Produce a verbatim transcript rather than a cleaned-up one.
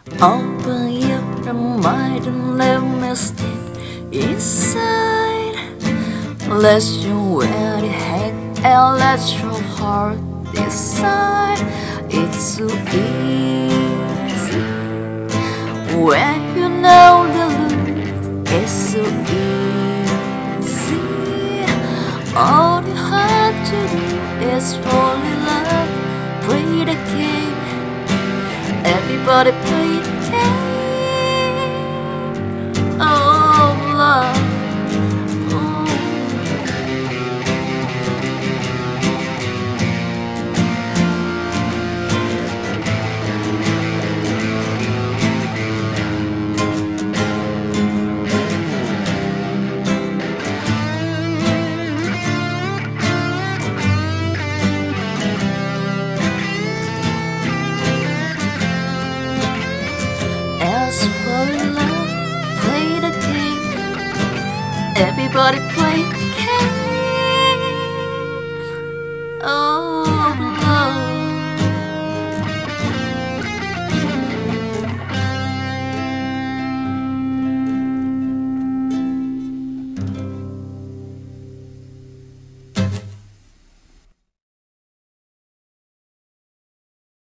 Open your mind and let me step inside. Let your wear the head and let your heart decide. It's so easy when you know the truth. It's so easy. All you have to do is fall in love. Play the game. Everybody play the game. Oh, love. Oh. Ask for love, play the game. Everybody play